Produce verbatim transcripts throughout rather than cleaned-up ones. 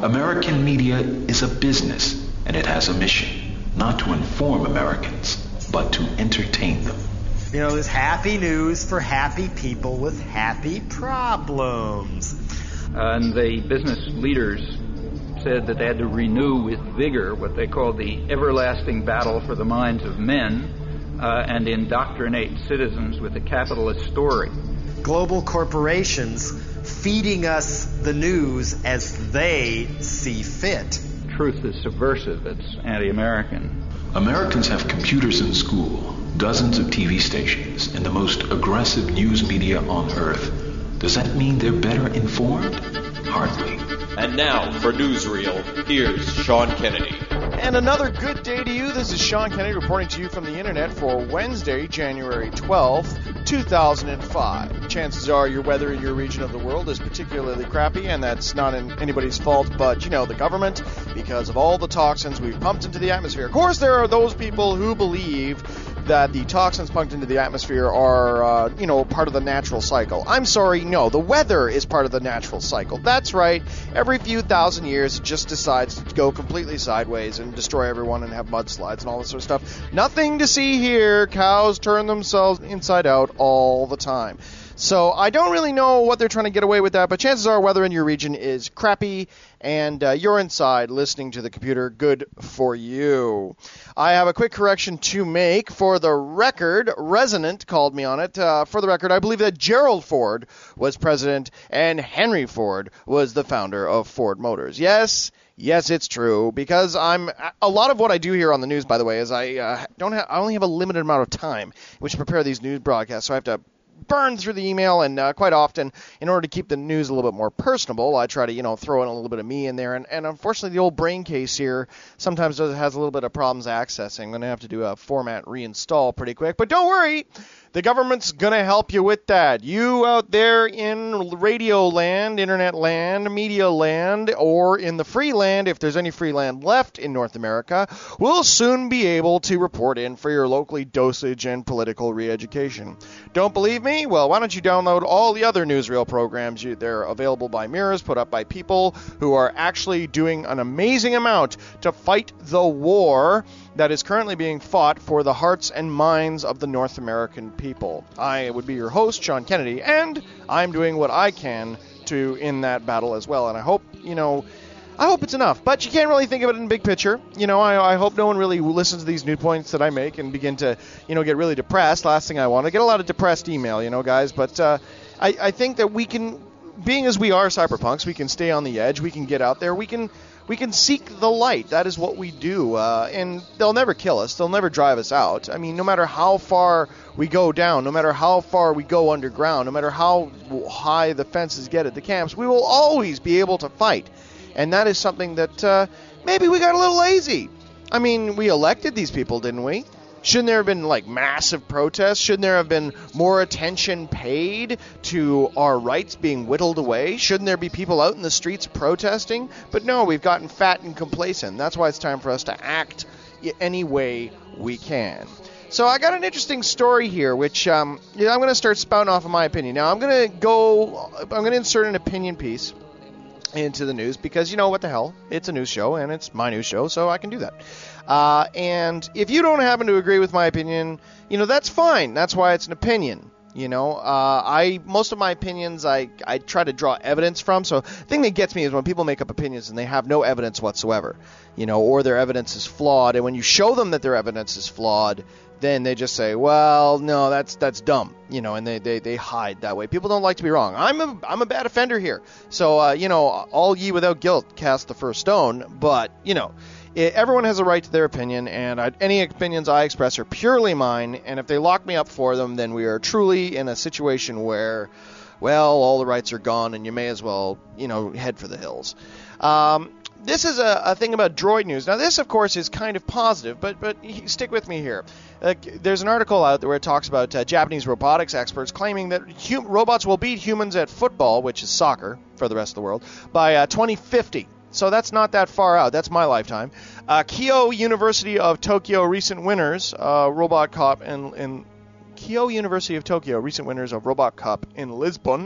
American media is a business, and it has a mission, not to inform Americans, but to entertain them. You know, there's happy news for happy people with happy problems. Uh, and the business leaders said that they had to renew with vigor what they called the everlasting battle for the minds of men uh, and indoctrinate citizens with a capitalist story. Global corporations feeding us the news as they see fit. Truth is subversive. It's anti-American. Americans have computers in school, dozens of T V stations, and the most aggressive news media on earth. Does that mean they're better informed? Hardly. And now, for Newsreel, here's Sean Kennedy. And another good day to you. This is Sean Kennedy reporting to you from the internet for Wednesday, January twelfth, two thousand five. Chances are your weather in your region of the world is particularly crappy, and that's not in anybody's fault but, you know, the government, because of all the toxins we've pumped into the atmosphere. Of course, there are those people who believe that the toxins pumped into the atmosphere are, uh, you know, part of the natural cycle. I'm sorry, no, the weather is part of the natural cycle. That's right. Every few thousand years, it just decides to go completely sideways and destroy everyone and have mudslides and all this sort of stuff. Nothing to see here. Cows turn themselves inside out all the time. So I don't really know what they're trying to get away with that, but chances are weather in your region is crappy, and uh, you're inside listening to the computer. Good for you. I have a quick correction to make. For the record, Resonant called me on it. Uh, for the record, I believe that Gerald Ford was president and Henry Ford was the founder of Ford Motors. Yes, yes, it's true, because I'm a lot of what I do here on the news, by the way, is I uh, don't have, I only have a limited amount of time in which to prepare these news broadcasts, so I have to burn through the email, and uh, quite often, in order to keep the news a little bit more personable, I try to, you know, throw in a little bit of me in there, and, and unfortunately, the old brain case here sometimes does, has a little bit of problems accessing. I'm going to have to do a format reinstall pretty quick, but don't worry, the government's going to help you with that. You out there in radio land, internet land, media land, or in the free land, if there's any free land left in North America, will soon be able to report in for your locally dosage and political re-education. Don't believe me? Well, why don't you download all the other newsreel programs? You, they're available by mirrors, put up by people who are actually doing an amazing amount to fight the war that is currently being fought for the hearts and minds of the North American people. I would be your host, Sean Kennedy, and I'm doing what I can to in that battle as well. And I hope, you know, I hope it's enough. But you can't really think of it in the big picture. You know, I, I hope no one really listens to these new points that I make and begin to, you know, get really depressed. Last thing I want. I get a lot of depressed email, you know, guys. But uh, I, I think that we can, being as we are cyberpunks, we can stay on the edge. We can get out there. We can we can seek the light. That is what we do. Uh, and they'll never kill us. They'll never drive us out. I mean, no matter how far we go down, no matter how far we go underground, no matter how high the fences get at the camps, we will always be able to fight. And that is something that uh, maybe we got a little lazy. I mean, we elected these people, didn't we? Shouldn't there have been, like, massive protests? Shouldn't there have been more attention paid to our rights being whittled away? Shouldn't there be people out in the streets protesting? But no, we've gotten fat and complacent. That's why it's time for us to act any way we can. So I got an interesting story here, which um, you know, I'm going to start spouting off of my opinion. Now, I'm going to go, I'm going to insert an opinion piece into the news because, you know, what the hell, it's a news show and it's my news show, so I can do that. Uh, and if you don't happen to agree with my opinion, you know, that's fine. That's why it's an opinion. You know, uh, I most of my opinions I, I try to draw evidence from. So the thing that gets me is when people make up opinions and they have no evidence whatsoever, you know, or their evidence is flawed. And when you show them that their evidence is flawed, then they just say, well, no, that's that's dumb, you know, and they, they, they hide that way. People don't like to be wrong. I'm a, I'm a bad offender here. So, uh, you know, all ye without guilt cast the first stone. But, you know, it, everyone has a right to their opinion, and I, any opinions I express are purely mine. And if they lock me up for them, then we are truly in a situation where, well, all the rights are gone, and you may as well, you know, head for the hills. Um, This is a, a thing about droid news. Now, this, of course, is kind of positive, but but stick with me here. Uh, there's an article out there where it talks about uh, Japanese robotics experts claiming that hum- robots will beat humans at football, which is soccer for the rest of the world, by uh, twenty fifty. So that's not that far out. That's my lifetime. Uh, Keio University of Tokyo recent winners, uh, Robot Cup in, in Keio University of Tokyo recent winners of Robot Cup in Lisbon,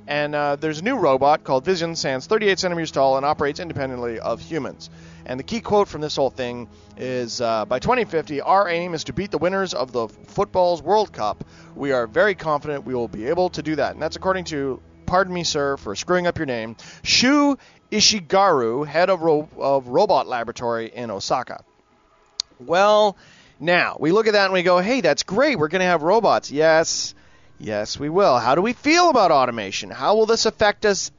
And uh, there's a new robot called Vision, stands thirty-eight centimeters tall and operates independently of humans. And the key quote from this whole thing is, uh, by twenty fifty, our aim is to beat the winners of the football's World Cup. We are very confident we will be able to do that. And that's according to, pardon me, sir, for screwing up your name, Shu Ishigaru, head of, ro- of Robot Laboratory in Osaka. Well, now, we look at that and we go, hey, that's great. We're going to have robots. Yes, yes, we will. How do we feel about automation? How will this affect us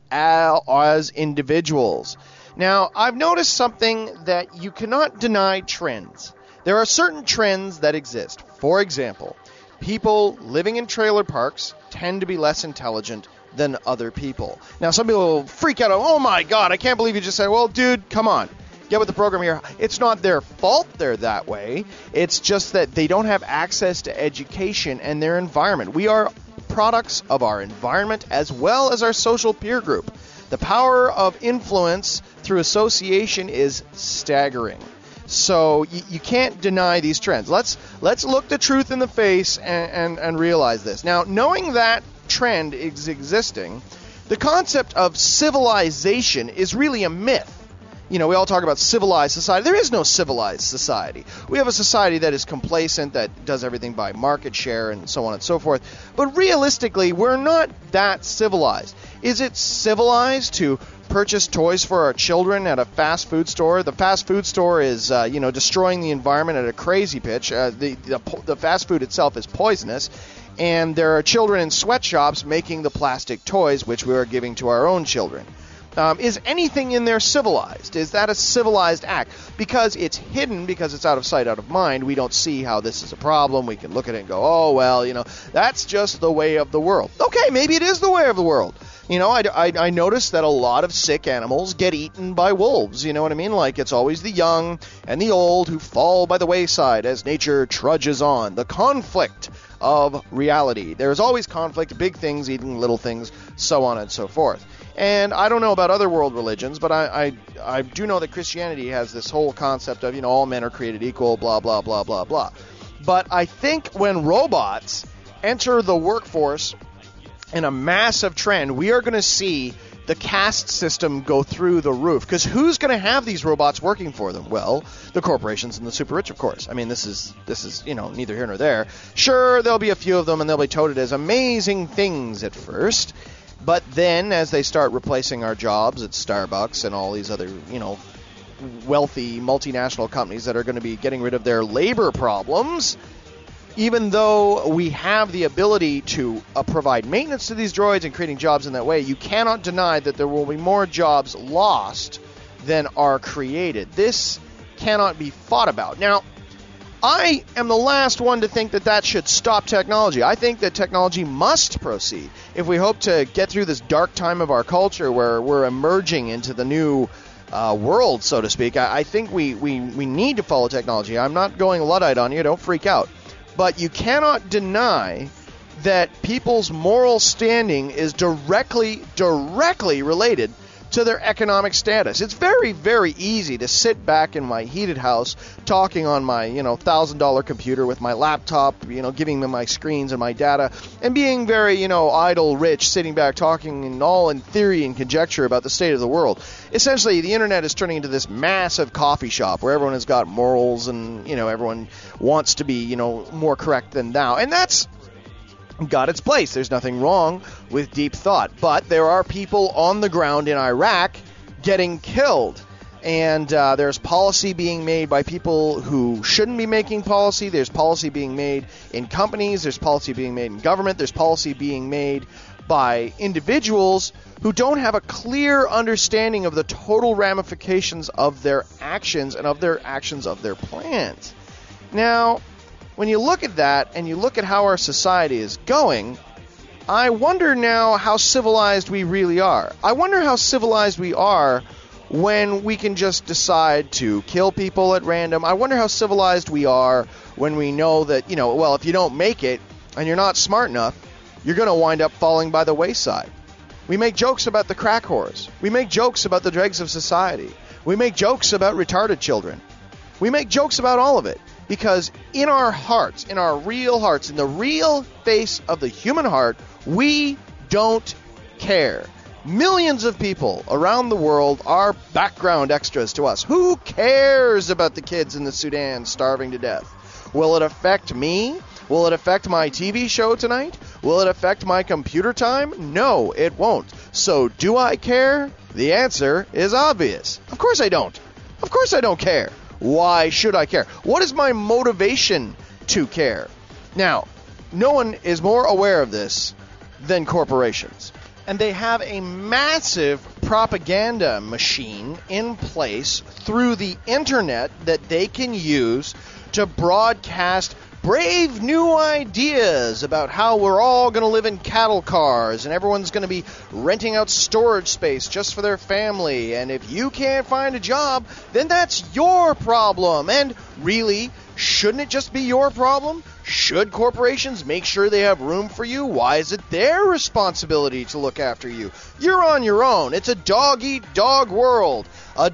as individuals? Now, I've noticed something that you cannot deny trends. There are certain trends that exist. For example, people living in trailer parks tend to be less intelligent than other people. Now, some people will freak out, oh my God, I can't believe you just said, well, dude, come on. Get with the program here. It's not their fault they're that way. It's just that they don't have access to education and their environment. We are products of our environment as well as our social peer group. The power of influence through association is staggering. So you, you can't deny these trends. Let's let's look the truth in the face and, and, and realize this. Now, knowing that trend is existing, the concept of civilization is really a myth. You know, we all talk about civilized society. There is no civilized society. We have a society that is complacent, that does everything by market share and so on and so forth. But realistically, we're not that civilized. Is it civilized to purchase toys for our children at a fast food store? The fast food store is, uh, you know, destroying the environment at a crazy pitch. Uh, the, the the fast food itself is poisonous. And there are children in sweatshops making the plastic toys, which we are giving to our own children. Um, is anything in there civilized? Is that a civilized act? Because it's hidden, because it's out of sight, out of mind, we don't see how this is a problem. We can look at it and go, oh, well, you know, that's just the way of the world. Okay, maybe it is the way of the world. You know, I, I, I noticed that a lot of sick animals get eaten by wolves. You know what I mean? Like, it's always the young and the old who fall by the wayside as nature trudges on. The conflict of reality. There's always conflict, big things eating little things, so on and so forth. And I don't know about other world religions, but I, I I do know that Christianity has this whole concept of, you know, all men are created equal, blah, blah, blah, blah, blah. But I think when robots enter the workforce in a massive trend, we are going to see the caste system go through the roof. Because who's going to have these robots working for them? Well, the corporations and the super rich, of course. I mean, this is, this is you know, neither here nor there. Sure, there'll be a few of them, and they'll be touted as amazing things at first. But then, as they start replacing our jobs at Starbucks and all these other, you know, wealthy multinational companies that are going to be getting rid of their labor problems, even though we have the ability to uh, provide maintenance to these droids and creating jobs in that way, you cannot deny that there will be more jobs lost than are created. This cannot be fought about. Now, I am the last one to think that that should stop technology. I think that technology must proceed. If we hope to get through this dark time of our culture where we're emerging into the new uh, world, so to speak, I, I think we, we, we need to follow technology. I'm not going Luddite on you. Don't freak out. But you cannot deny that people's moral standing is directly, directly related to their economic status. It's very, very easy to sit back in my heated house talking on my, you know, one thousand dollars computer with my laptop, you know, giving them my screens and my data, and being very, you know, idle rich, sitting back talking in all in theory and conjecture about the state of the world. Essentially, the internet is turning into this massive coffee shop where everyone has got morals and, you know, everyone wants to be, you know, more correct than thou. And that's got its place. There's nothing wrong with deep thought. But there are people on the ground in Iraq getting killed. And uh, there's policy being made by people who shouldn't be making policy. There's policy being made in companies. There's policy being made in government. There's policy being made by individuals who don't have a clear understanding of the total ramifications of their actions and of their actions of their plans. Now, when you look at that and you look at how our society is going, I wonder now how civilized we really are. I wonder how civilized we are when we can just decide to kill people at random. I wonder how civilized we are when we know that, you know, well, if you don't make it and you're not smart enough, you're going to wind up falling by the wayside. We make jokes about the crack whores. We make jokes about the dregs of society. We make jokes about retarded children. We make jokes about all of it. Because in our hearts, in our real hearts, in the real face of the human heart, we don't care? Millions of people around the world are background extras to us. Who cares about the kids in the Sudan starving to death? Will it affect me? Will it affect my T V show tonight? Will it affect my computer time? No, it won't. So do I care? The answer is obvious. Of course I don't. Of course I don't care. Why should I care? What is my motivation to care? Now, no one is more aware of this than corporations. And they have a massive propaganda machine in place through the internet that they can use to broadcast brave new ideas about how we're all going to live in cattle cars and everyone's going to be renting out storage space just for their family. And if you can't find a job, then that's your problem. And really, shouldn't it just be your problem? Should corporations make sure they have room for you? Why is it their responsibility to look after you? You're on your own. It's a dog-eat-dog world. A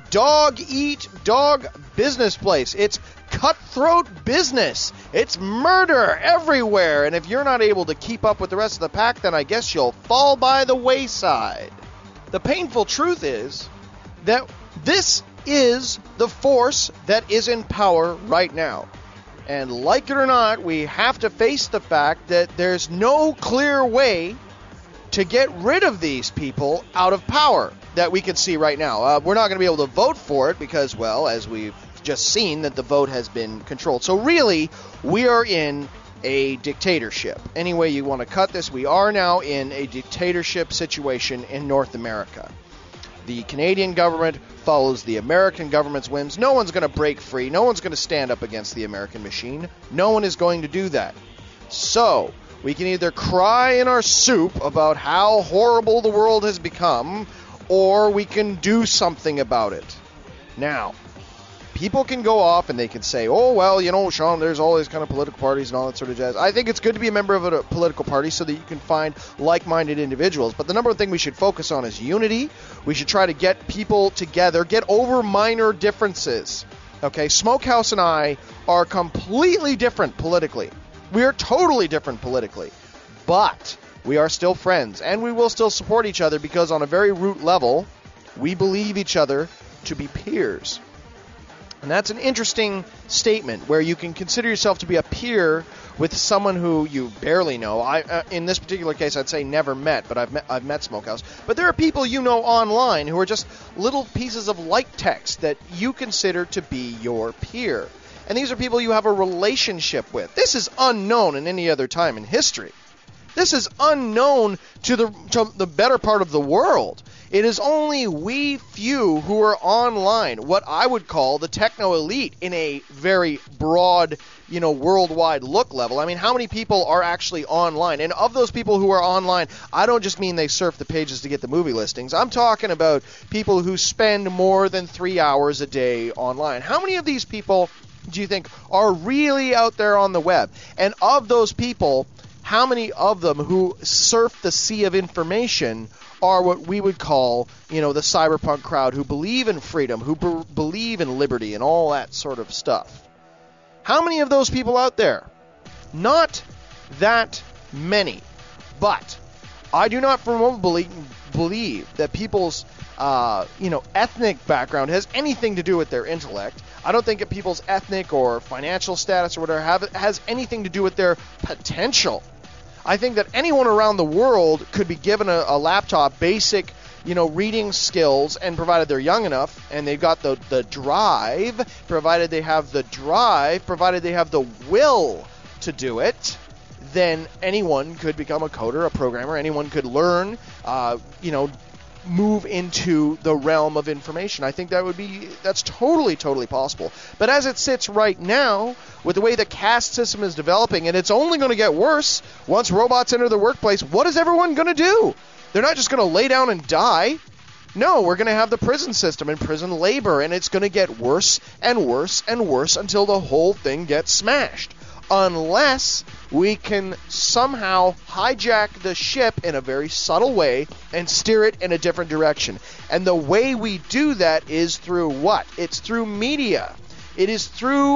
dog-eat-dog business place. It's cutthroat business. It's murder everywhere. And if you're not able to keep up with the rest of the pack, then I guess you'll fall by the wayside. The painful truth is that this is the force that is in power right now. And like it or not, we have to face the fact that there's no clear way to get rid of these people out of power that we can see right now. Uh, we're not going to be able to vote for it because, well, as we've just seen, that the vote has been controlled. So really, we are in a dictatorship. Any way you want to cut this, we are now in a dictatorship situation in North America. The Canadian government follows the American government's whims. No one's going to break free. No one's going to stand up against the American machine. No one is going to do that. So, we can either cry in our soup about how horrible the world has become, or we can do something about it. Now, people can go off and they can say, oh, well, you know, Sean, there's all these kind of political parties and all that sort of jazz. I think it's good to be a member of a political party so that you can find like-minded individuals. But the number one thing we should focus on is unity. We should try to get people together, get over minor differences. Okay, Smokehouse and I are completely different politically. We are totally different politically. But we are still friends, and we will still support each other because on a very root level, we believe each other to be peers. And that's an interesting statement where you can consider yourself to be a peer with someone who you barely know. I, uh, in this particular case, I'd say never met, but I've met, I've met Smokehouse. But there are people you know online who are just little pieces of light text that you consider to be your peer. And these are people you have a relationship with. This is unknown in any other time in history. This is unknown to the to the better part of the world. It is only we few who are online, what I would call the techno-elite in a very broad, you know, worldwide look level. I mean, how many people are actually online? And of those people who are online, I don't just mean they surf the pages to get the movie listings. I'm talking about people who spend more than three hours a day online. How many of these people do you think are really out there on the web? And of those people, how many of them who surf the sea of information are what we would call, you know, the cyberpunk crowd who believe in freedom, who be- believe in liberty and all that sort of stuff? How many of those people out there? Not that many. But I do not for a moment believe, believe that people's, uh, you know, ethnic background has anything to do with their intellect. I don't think that people's ethnic or financial status or whatever have, has anything to do with their potential. I think that anyone around the world could be given a, a laptop, basic, you know, reading skills, and provided they're young enough and they've got the, the drive, provided they have the drive, provided they have the will to do it, then anyone could become a coder, a programmer. Anyone could learn, uh, you know, move into the realm of information. I think that would be, that's totally, totally possible. But as it sits right now, with the way the caste system is developing, and it's only going to get worse once robots enter the workplace, what is everyone going to do? They're not just going to lay down and die. No, we're going to have the prison system and prison labor, and it's going to get worse and worse and worse until the whole thing gets smashed. Unless we can somehow hijack the ship in a very subtle way and steer it in a different direction. And the way we do that is through what? It's through media. It is through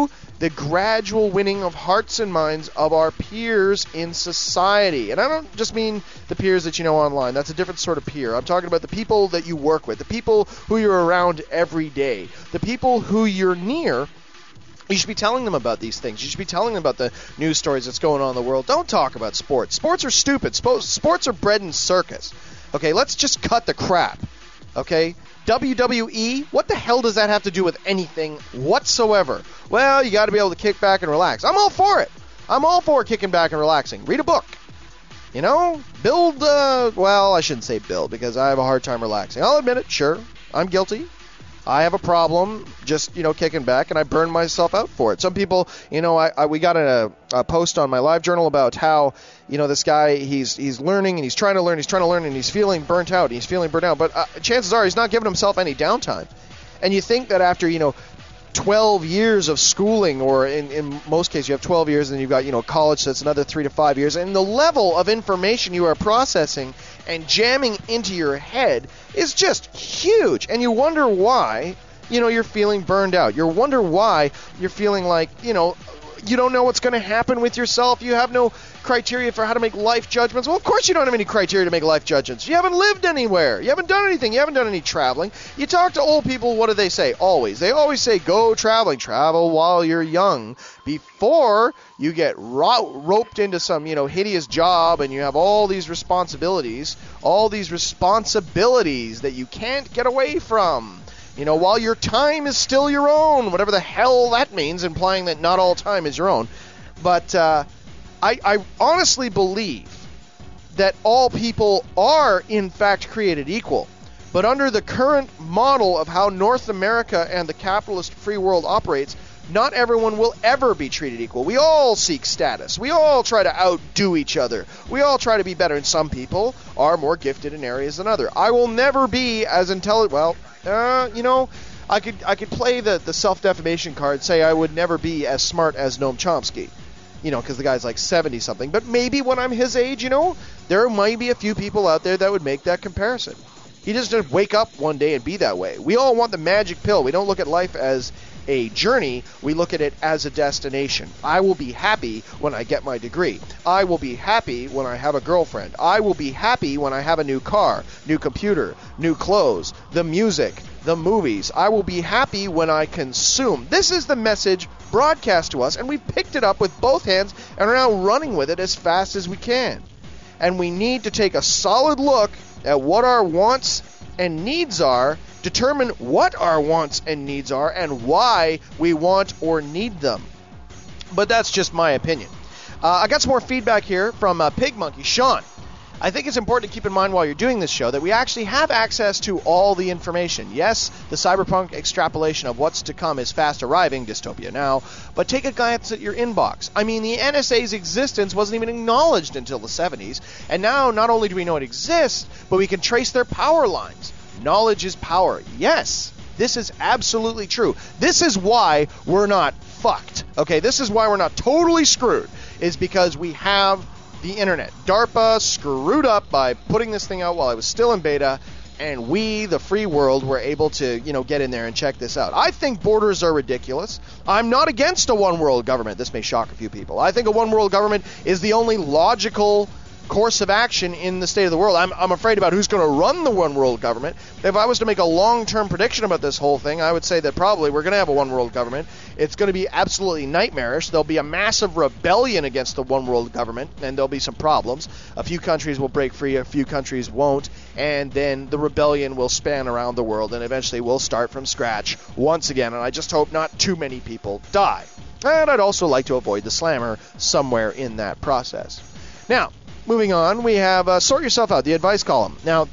the gradual winning of hearts and minds of our peers in society. And I don't just mean the peers that you know online. That's a different sort of peer. I'm talking about the people that you work with, the people who you're around every day, the people who you're near. You should be telling them about these things. You should be telling them about the news stories that's going on in the world. Don't talk about sports. Sports are stupid. Sports are bread and circus. Okay, let's just cut the crap. Okay? W W E, what the hell does that have to do with anything whatsoever? Well, you got to be able to kick back and relax. I'm all for it. I'm all for kicking back and relaxing. Read a book. You know? Build, uh, well, I shouldn't say build because I have a hard time relaxing. I'll admit it, sure. I'm guilty. I have a problem just, you know, kicking back, and I burn myself out for it. Some people, you know, I, I we got a, a post on my live journal about how, you know, this guy, he's he's learning, and he's trying to learn, he's trying to learn, and he's feeling burnt out, he's feeling burnt out. But uh, chances are he's not giving himself any downtime. And you think that after, you know, twelve years of schooling, or in, in most cases you have twelve years, and then you've got, you know, college, so it's another three to five years, and the level of information you are processing and jamming into your head is just huge. And you wonder why, you know, you're feeling burned out. You wonder why you're feeling like, you know, you don't know what's going to happen with yourself. You have no criteria for how to make life judgments. Well, of course you don't have any criteria to make life judgments. You haven't lived anywhere. You haven't done anything. You haven't done any traveling. You talk to old people, what do they say? Always. They always say, go traveling. Travel while you're young. Before you get ro- roped into some, you know, hideous job and you have all these responsibilities, all these responsibilities that you can't get away from. You know, while your time is still your own, whatever the hell that means, implying that not all time is your own. But uh, I, I honestly believe that all people are, in fact, created equal. But under the current model of how North America and the capitalist free world operates, not everyone will ever be treated equal. We all seek status. We all try to outdo each other. We all try to be better, and some people are more gifted in areas than others. I will never be as intelligent. Well, uh, you know, I could I could play the, the self-defamation card, say I would never be as smart as Noam Chomsky, you know, because the guy's like seventy-something. But maybe when I'm his age, you know, there might be a few people out there that would make that comparison. He doesn't wake up one day and be that way. We all want the magic pill. We don't look at life as a journey. We look at it as a destination. I will be happy when I get my degree. I will be happy when I have a girlfriend. I will be happy when I have a new car, new computer, new clothes, the music, the movies. I will be happy when I consume. This is the message broadcast to us, and we picked it up with both hands and are now running with it as fast as we can. And we need to take a solid look at what our wants and needs are, determine what our wants and needs are, and why we want or need them. But that's just my opinion. Uh, I got some more feedback here from uh, Pig Monkey. Sean, I think it's important to keep in mind while you're doing this show that we actually have access to all the information. Yes, the cyberpunk extrapolation of what's to come is fast arriving, dystopia now, but take a glance at your inbox. I mean, the N S A's existence wasn't even acknowledged until the seventies, and now not only do we know it exists, but we can trace their power lines. Knowledge is power. Yes, this is absolutely true. This is why we're not fucked. Okay, this is why we're not totally screwed, is because we have the internet. DARPA screwed up by putting this thing out while I was still in beta, and we, the free world, were able to, you know, get in there and check this out. I think borders are ridiculous. I'm not against a one-world government. This may shock a few people. I think a one-world government is the only logical course of action in the state of the world. I'm, I'm afraid about who's going to run the one-world government. If I was to make a long-term prediction about this whole thing, I would say that probably we're going to have a one-world government. It's going to be absolutely nightmarish. There'll be a massive rebellion against the one-world government, and there'll be some problems. A few countries will break free, a few countries won't, and then the rebellion will span around the world, and eventually we'll start from scratch once again, and I just hope not too many people die. And I'd also like to avoid the slammer somewhere in that process. Now, moving on, we have uh, Sort Yourself Out, the advice column. Now,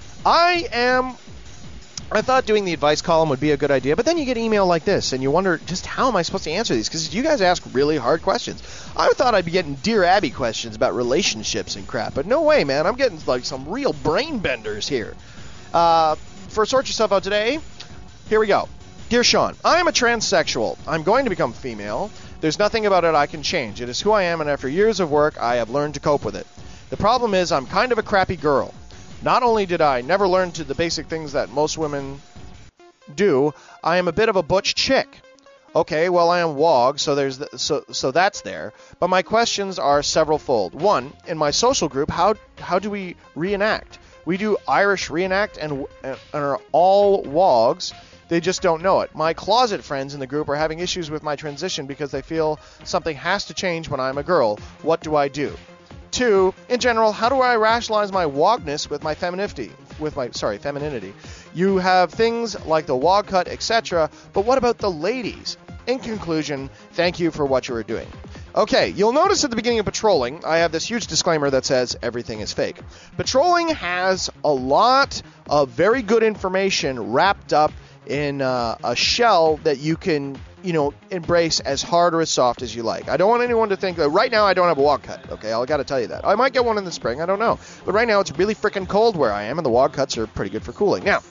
I am... I thought doing the advice column would be a good idea, but then you get email like this, and you wonder, just how am I supposed to answer these? Because you guys ask really hard questions. I thought I'd be getting Dear Abby questions about relationships and crap, but no way, man. I'm getting, like, some real brain benders here. Uh, for Sort Yourself Out today, here we go. Dear Sean, I am a transsexual. I'm going to become female. There's nothing about it I can change. It is who I am, and after years of work, I have learned to cope with it. The problem is I'm kind of a crappy girl. Not only did I never learn to the basic things that most women do, I am a bit of a butch chick. Okay, well, I am W O G, so there's the, so so that's there. But my questions are severalfold. One, in my social group, how how do we reenact? We do Irish reenact and, and are all W O Gs. They just don't know it. My closet friends in the group are having issues with my transition because they feel something has to change when I'm a girl. What do I do? Two, in general, how do I rationalize my wogness with my femininity? With my sorry, femininity. You have things like the wog cut, et cetera. But what about the ladies? In conclusion, thank you for what you are doing. Okay, you'll notice at the beginning of Patrolling, I have this huge disclaimer that says everything is fake. Patrolling has a lot of very good information wrapped up in uh, a shell that you can, you know, embrace as hard or as soft as you like. I don't want anyone to think that right now I don't have a wog cut. Okay, I got to tell you that. I might get one in the spring. I don't know. But right now it's really freaking cold where I am, and the wog cuts are pretty good for cooling. Now,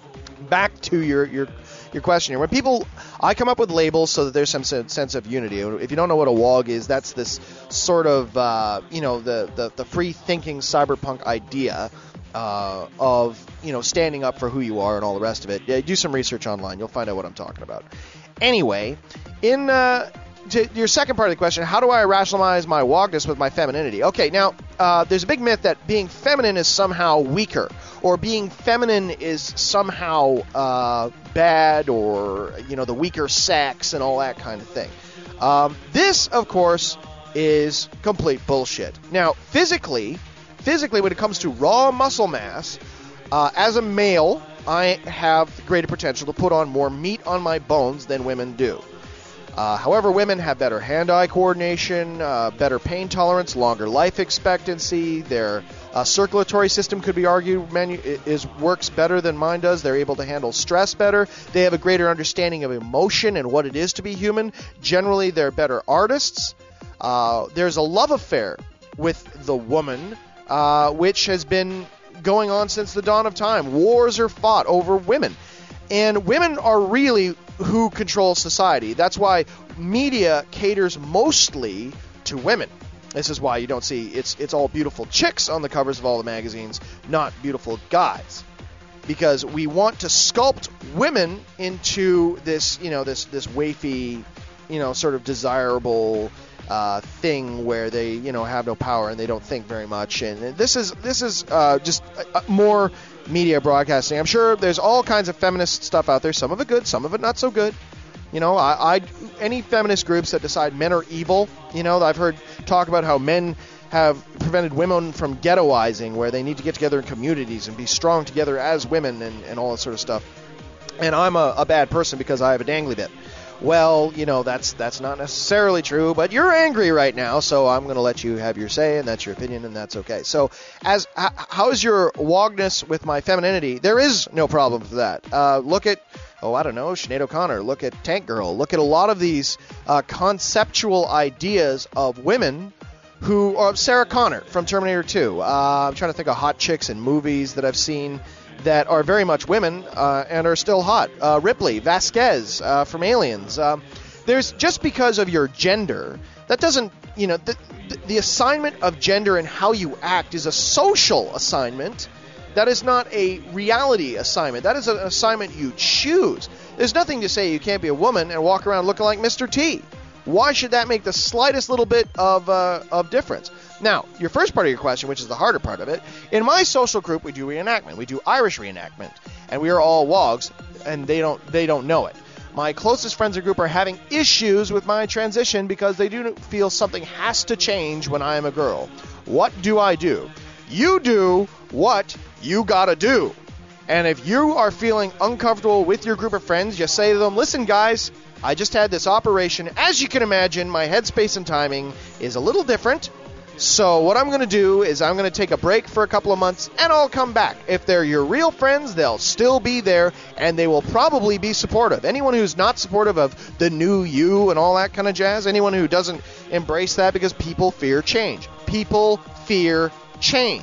back to your your your question here. When people, I come up with labels so that there's some sense of unity. If you don't know what a wog is, that's this sort of, uh, you know, the, the, the free-thinking cyberpunk idea uh, of, you know, standing up for who you are and all the rest of it. Yeah, do some research online. You'll find out what I'm talking about. Anyway, in uh, to your second part of the question, how do I rationalize my wogness with my femininity? Okay, now, uh, there's a big myth that being feminine is somehow weaker, or being feminine is somehow uh, bad, or, you know, the weaker sex and all that kind of thing. Um, this, of course, is complete bullshit. Now, physically, physically, when it comes to raw muscle mass, uh, as a male, I have greater potential to put on more meat on my bones than women do. Uh, however, women have better hand-eye coordination, uh, better pain tolerance, longer life expectancy. Their uh, circulatory system, could be argued, manu- is works better than mine does. They're able to handle stress better. They have a greater understanding of emotion and what it is to be human. Generally, they're better artists. Uh, there's a love affair with the woman, uh, which has been going on since the dawn of time. Wars are fought over women. And women are really who control society. That's why media caters mostly to women. This is why you don't see it's it's all beautiful chicks on the covers of all the magazines, not beautiful guys. Because we want to sculpt women into this, you know, this this wafy, you know, sort of desirable uh, thing where they, you know, have no power and they don't think very much. And this is this is uh, just uh, more media broadcasting. I'm sure there's all kinds of feminist stuff out there. Some of it good, some of it not so good. You know, I, I any feminist groups that decide men are evil. You know, I've heard talk about how men have prevented women from ghettoizing, where they need to get together in communities and be strong together as women and, and all that sort of stuff. And I'm a, a bad person because I have a dangly bit. Well, you know, that's that's not necessarily true, but you're angry right now, so I'm going to let you have your say, and that's your opinion, and that's okay. So, as h- how is your wogness with my femininity? There is no problem with that. Uh, look at, oh, I don't know, Sinead O'Connor. Look at Tank Girl. Look at a lot of these uh, conceptual ideas of women who, or Sarah Connor from Terminator two. Uh, I'm trying to think of hot chicks in movies that I've seen that are very much women uh, and are still hot. Uh, Ripley, Vasquez uh, from Aliens. Um, there's just because of your gender, that doesn't, you know, the, the assignment of gender and how you act is a social assignment. That is not a reality assignment. That is an assignment you choose. There's nothing to say you can't be a woman and walk around looking like Mister T. Why should that make the slightest little bit of uh, of difference? Now, your first part of your question, which is the harder part of it, in my social group we do reenactment. We do Irish reenactment, and we are all wogs, and they don't they don't know it. My closest friends or group are having issues with my transition because they do feel something has to change when I am a girl. What do I do? You do what you gotta do. And if you are feeling uncomfortable with your group of friends, you say to them, listen guys, I just had this operation. As you can imagine, my headspace and timing is a little different. So what I'm going to do is I'm going to take a break for a couple of months, and I'll come back. If they're your real friends, they'll still be there, and they will probably be supportive. Anyone who's not supportive of the new you and all that kind of jazz, anyone who doesn't embrace that, because people fear change. People fear change.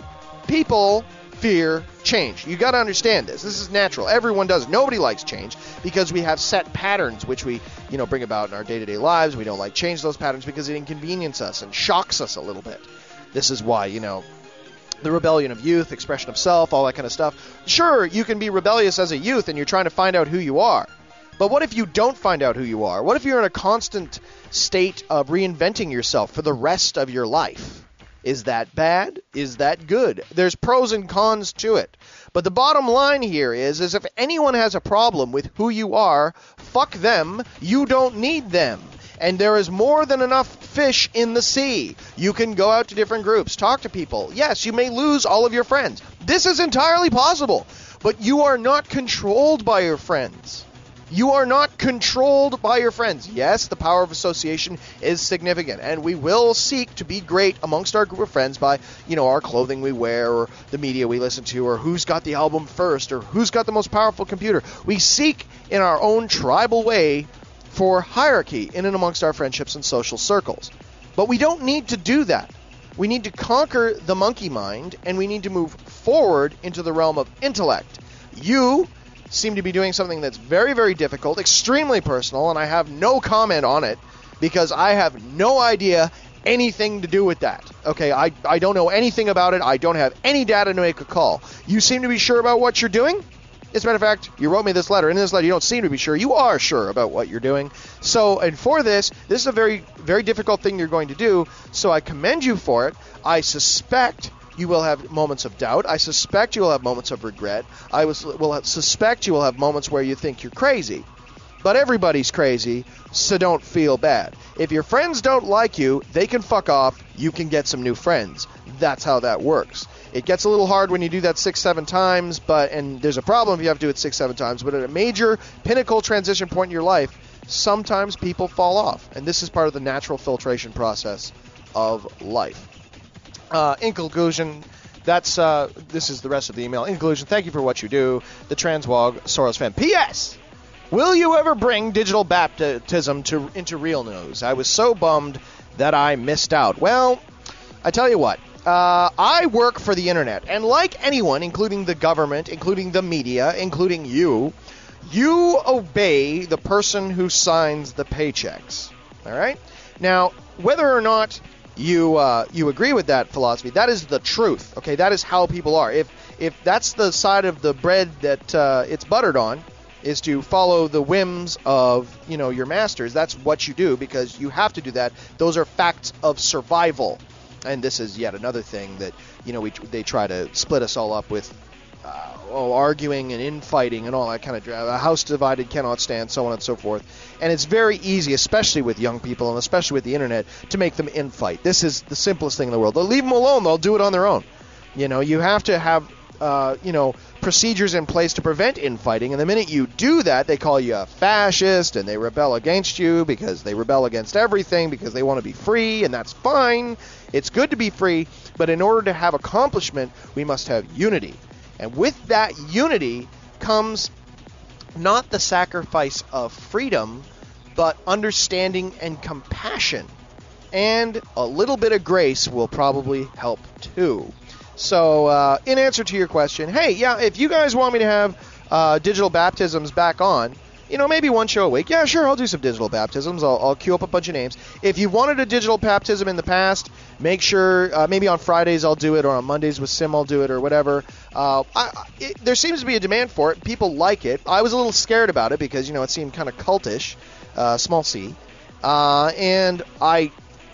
People fear change. You got to understand this. This is natural. Everyone does. Nobody likes change because we have set patterns which we, you know, bring about in our day-to-day lives. We don't like change those patterns because it inconveniences us and shocks us a little bit. This is why, you know, the rebellion of youth, expression of self, all that kind of stuff. Sure, you can be rebellious as a youth and you're trying to find out who you are. But what if you don't find out who you are? What if you're in a constant state of reinventing yourself for the rest of your life? Is that bad? Is that good? There's pros and cons to it. But the bottom line here is, is if anyone has a problem with who you are, fuck them. You don't need them. And there is more than enough fish in the sea. You can go out to different groups, talk to people. Yes, you may lose all of your friends. This is entirely possible. But you are not controlled by your friends. You are not controlled by your friends. Yes, the power of association is significant, and we will seek to be great amongst our group of friends by, you know, our clothing we wear, or the media we listen to, or who's got the album first, or who's got the most powerful computer. We seek in our own tribal way for hierarchy in and amongst our friendships and social circles. But we don't need to do that. We need to conquer the monkey mind, and we need to move forward into the realm of intellect. You seem to be doing something that's very, very difficult, extremely personal, and I have no comment on it because I have no idea anything to do with that. Okay, I, I don't know anything about it. I don't have any data to make a call. You seem to be sure about what you're doing? As a matter of fact, you wrote me this letter. In this letter, you don't seem to be sure. You are sure about what you're doing. So, and for this, this is a very, very difficult thing you're going to do, so I commend you for it. I suspect you will have moments of doubt. I suspect you will have moments of regret. I was, will have, suspect you will have moments where you think you're crazy. But everybody's crazy, so don't feel bad. If your friends don't like you, they can fuck off. You can get some new friends. That's how that works. It gets a little hard when you do that six, seven times, but and there's a problem if you have to do it six, seven times. But at a major pinnacle transition point in your life, sometimes people fall off. And this is part of the natural filtration process of life. Uh, in conclusion, that's uh, this is the rest of the email. In conclusion, thank you for what you do. The Transwog Soros fan. P S. Will you ever bring digital baptism to into real news? I was so bummed that I missed out. Well, I tell you what. Uh, I work for the internet, and like anyone, including the government, including the media, including you, you obey the person who signs the paychecks. All right? Now, whether or not you uh, you agree with that philosophy, that is the truth. Okay, that is how people are. If if that's the side of the bread that uh, it's buttered on, is to follow the whims of, you know, your masters, that's what you do because you have to do that. Those are facts of survival. And this is yet another thing that, you know, we they try to split us all up with, uh, oh, arguing and infighting and all that kind of drama. A house divided cannot stand, so on and so forth. And it's very easy, especially with young people and especially with the internet, to make them infight. This is the simplest thing in the world. They'll leave them alone. They'll do it on their own. You know, you have to have, uh, you know, procedures in place to prevent infighting. And the minute you do that, they call you a fascist and they rebel against you because they rebel against everything because they want to be free, and that's fine. It's good to be free, but in order to have accomplishment, we must have unity. And with that unity comes not the sacrifice of freedom, but understanding and compassion. And a little bit of grace will probably help too. So, uh, in answer to your question, hey, yeah, if you guys want me to have uh, digital baptisms back on, you know, maybe one show a week, yeah, sure, I'll do some digital baptisms. I'll, I'll queue up a bunch of names. If you wanted a digital baptism in the past, make sure, uh, maybe on Fridays I'll do it, or on Mondays with Sim I'll do it, or whatever. Uh, I, it, there seems to be a demand for it. People like it. I was a little scared about it because, you know, it seemed kind of cultish, uh, small c. Uh, and I,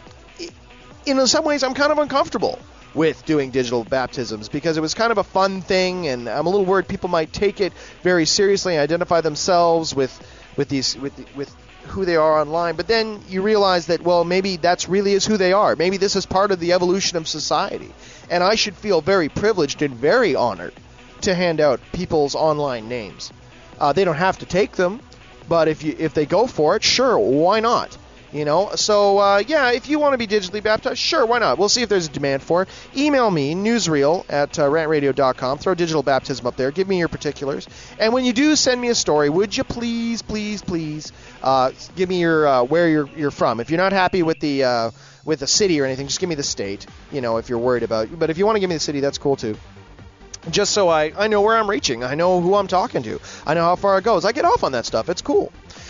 in some ways, I'm kind of uncomfortable with doing digital baptisms because it was kind of a fun thing, and I'm a little worried people might take it very seriously and identify themselves with with these with with who they are online. But then you realize that, well, maybe that's really is who they are. Maybe this is part of the evolution of society, and I should feel very privileged and very honored to hand out people's online names. Uh, they don't have to take them, but if you if they go for it, sure, why not? You know, so, uh, yeah, if you want to be digitally baptized, sure, why not? We'll see if there's a demand for it. Email me, newsreel at uh, rant radio dot com. Throw digital baptism up there. Give me your particulars. And when you do send me a story, would you please, please, please uh, give me your uh, where you're you're from. If you're not happy with the uh, with the city or anything, just give me the state, you know, if you're worried about it. But if you want to give me the city, that's cool, too. Just so I, I know where I'm reaching. I know who I'm talking to. I know how far it goes. I get off on that stuff. It's cool.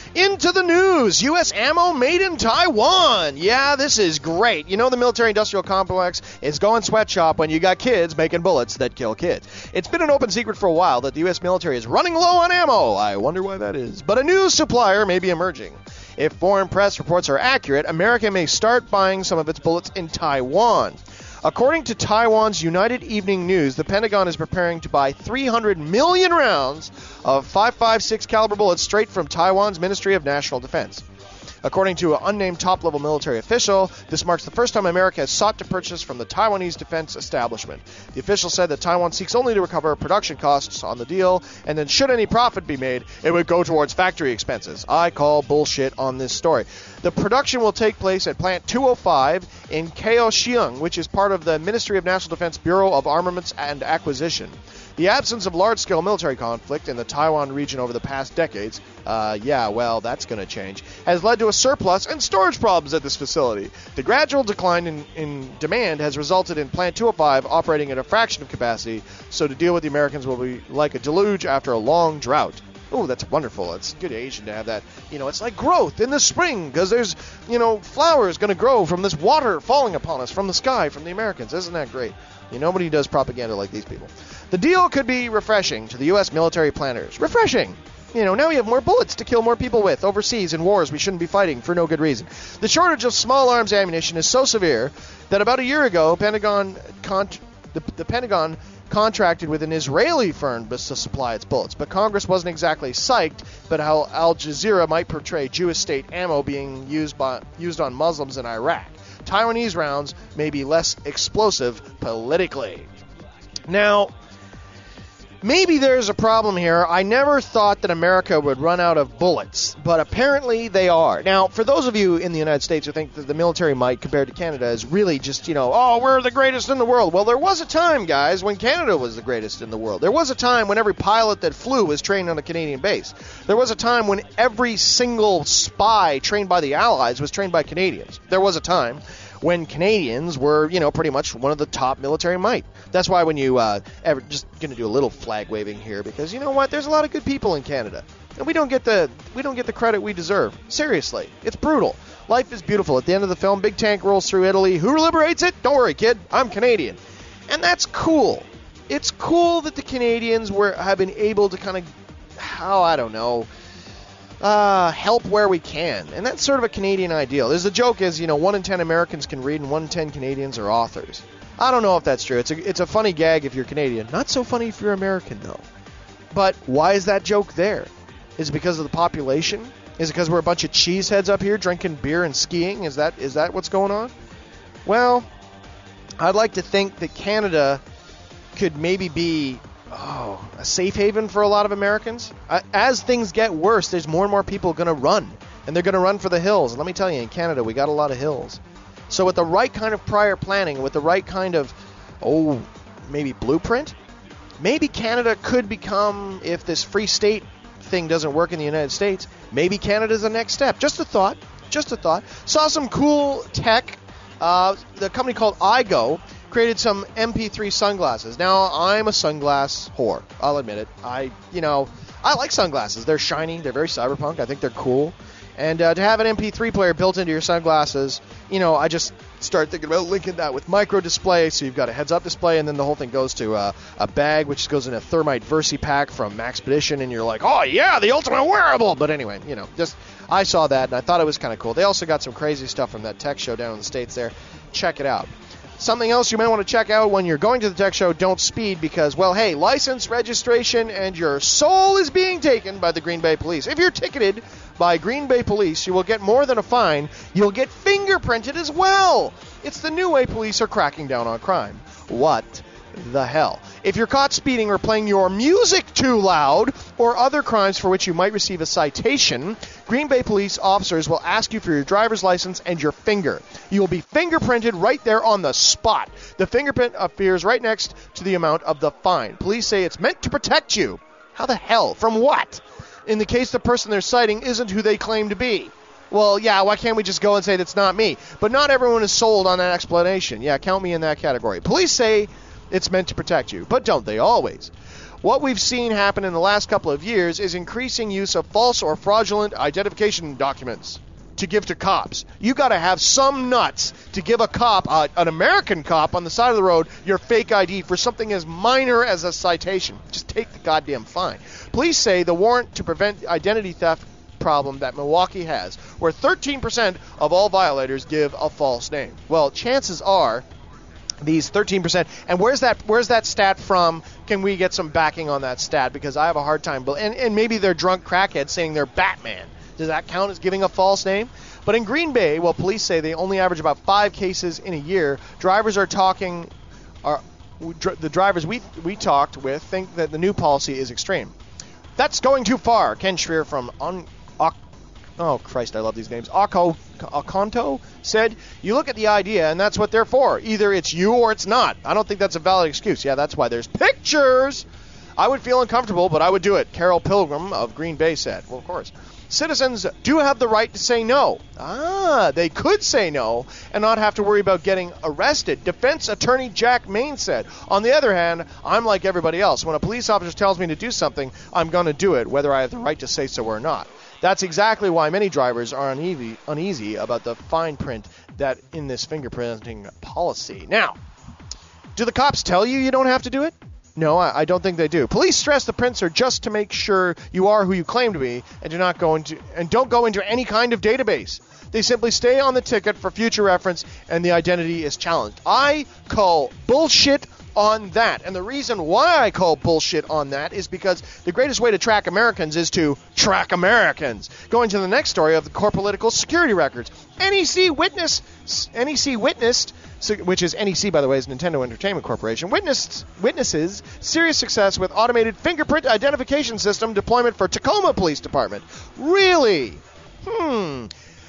Into the news. U S ammo made in Taiwan. Yeah, this is great. You know the military-industrial complex is going sweatshop when you got kids making bullets that kill kids. It's been an open secret for a while that the U S military is running low on ammo. I wonder why that is. But a new supplier may be emerging. If foreign press reports are accurate, America may start buying some of its bullets in Taiwan. According to Taiwan's United Evening News, the Pentagon is preparing to buy three hundred million rounds of five five six caliber bullets straight from Taiwan's Ministry of National Defense. According to an unnamed top-level military official, this marks the first time America has sought to purchase from the Taiwanese defense establishment. The official said that Taiwan seeks only to recover production costs on the deal, and then should any profit be made, it would go towards factory expenses. I call bullshit on this story. The production will take place at Plant two oh five in Kaohsiung, which is part of the Ministry of National Defense Bureau of Armaments and Acquisition. The absence of large-scale military conflict in the Taiwan region over the past decades, uh, yeah, well, that's going to change, has led to a surplus and storage problems at this facility. The gradual decline in, in demand has resulted in Plant two oh five operating at a fraction of capacity, so to deal with the Americans will be like a deluge after a long drought. Oh, that's wonderful. It's good Asian to have that. You know, it's like growth in the spring because there's, you know, flowers going to grow from this water falling upon us from the sky from the Americans. Isn't that great? You know, nobody does propaganda like these people. The deal could be refreshing to the U S military planners. Refreshing! You know, now we have more bullets to kill more people with overseas in wars we shouldn't be fighting for no good reason. The shortage of small arms ammunition is so severe that about a year ago, Pentagon con- the, the Pentagon contracted with an Israeli firm to supply its bullets. But Congress wasn't exactly psyched about how Al Jazeera might portray Jewish state ammo being used by used on Muslims in Iraq. Taiwanese rounds may be less explosive politically. Now, maybe there's a problem here. I never thought that America would run out of bullets, but apparently they are. Now, for those of you in the United States who think that the military might compared to Canada is really just, you know, oh, we're the greatest in the world. Well, there was a time, guys, when Canada was the greatest in the world. There was a time when every pilot that flew was trained on a Canadian base. There was a time when every single spy trained by the Allies was trained by Canadians. There was a time when Canadians were, you know, pretty much one of the top military might. That's why when you, uh, ever, just going to do a little flag waving here, because you know what, there's a lot of good people in Canada, and we don't get the, we don't get the credit we deserve. Seriously, it's brutal. Life is beautiful. At the end of the film, big tank rolls through Italy. Who liberates it? Don't worry, kid, I'm Canadian, and that's cool. It's cool that the Canadians were have been able to kind of, how, I don't know, Uh, help where we can. And that's sort of a Canadian ideal. There's a joke is, you know, one in ten Americans can read and one in ten Canadians are authors. I don't know if that's true. It's a, it's a funny gag if you're Canadian. Not so funny if you're American, though. But why is that joke there? Is it because of the population? Is it because we're a bunch of cheeseheads up here drinking beer and skiing? Is that is that what's going on? Well, I'd like to think that Canada could maybe be Oh, a safe haven for a lot of Americans. As things get worse, there's more and more people going to run, and they're going to run for the hills. And let me tell you, in Canada, we got a lot of hills. So with the right kind of prior planning, with the right kind of, oh, maybe blueprint, maybe Canada could become, if this free state thing doesn't work in the United States, maybe Canada's the next step. Just a thought. Just a thought. Saw some cool tech. Uh, the company called iGo created some M P three sunglasses. Now, I'm a sunglass whore. I'll admit it. I, you know, I like sunglasses. They're shiny. They're very cyberpunk. I think they're cool. And uh, to have an M P three player built into your sunglasses, you know, I just start thinking about linking that with micro display. So you've got a heads-up display, and then the whole thing goes to uh, a bag, which goes in a Thermite Versi pack from Maxpedition, and you're like, oh, yeah, the ultimate wearable. But anyway, you know, just I saw that, and I thought it was kind of cool. They also got some crazy stuff from that tech show down in the States there. Check it out. Something else you may want to check out when you're going to the tech show, don't speed because, well, hey, license, registration, and your soul is being taken by the Green Bay Police. If you're ticketed by Green Bay Police, you will get more than a fine. You'll get fingerprinted as well. It's the new way police are cracking down on crime. What the hell? If you're caught speeding or playing your music too loud or other crimes for which you might receive a citation, Green Bay police officers will ask you for your driver's license and your finger. You will be fingerprinted right there on the spot. The fingerprint appears right next to the amount of the fine. Police say it's meant to protect you. How the hell? From what? In the case the person they're citing isn't who they claim to be. Well, yeah, why can't we just go and say that's not me? But not everyone is sold on that explanation. Yeah, count me in that category. Police say it's meant to protect you, but don't they always? What we've seen happen in the last couple of years is increasing use of false or fraudulent identification documents to give to cops. You got to have some nuts to give a cop, uh, an American cop on the side of the road, your fake I D for something as minor as a citation. Just take the goddamn fine. Police say the warrant to prevent identity theft problem that Milwaukee has, where thirteen percent of all violators give a false name. Well, chances are these thirteen percent, and where's that where's that stat from? Can we get some backing on that stat? Because I have a hard time, and, and maybe they're drunk crackheads saying they're Batman. Does that count as giving a false name? But in Green Bay, well, police say they only average about five cases in a year. Drivers are talking, are the drivers we we talked with think that the new policy is extreme. That's going too far. Ken Schreer from on, oh Christ, I love these names. Aco Aconto said, "You look at the idea, and that's what they're for. Either it's you or it's not. I don't think that's a valid excuse. Yeah, that's why there's pictures. I would feel uncomfortable, but I would do it." Carol Pilgrim of Green Bay said. Well, of course. Citizens do have the right to say no. Ah, they could say no and not have to worry about getting arrested. Defense attorney Jack Main said, "On the other hand, I'm like everybody else. When a police officer tells me to do something, I'm going to do it, whether I have the right to say so or not." That's exactly why many drivers are uneasy, uneasy about the fine print that in this fingerprinting policy. Now, do the cops tell you you don't have to do it? No, I don't think they do. Police stress the prints are just to make sure you are who you claim to be, and do not go into and don't go into any kind of database. They simply stay on the ticket for future reference, and the identity is challenged. I call bullshit on that, and the reason why I call bullshit on that is because the greatest way to track Americans is to track Americans. Going to the next story of the core political security records. N E C witness, N E C witnessed. Which is N E C, by the way, is Nintendo Entertainment Corporation, witnessed, witnesses serious success with automated fingerprint identification system deployment for Tacoma Police Department. Really? Hmm.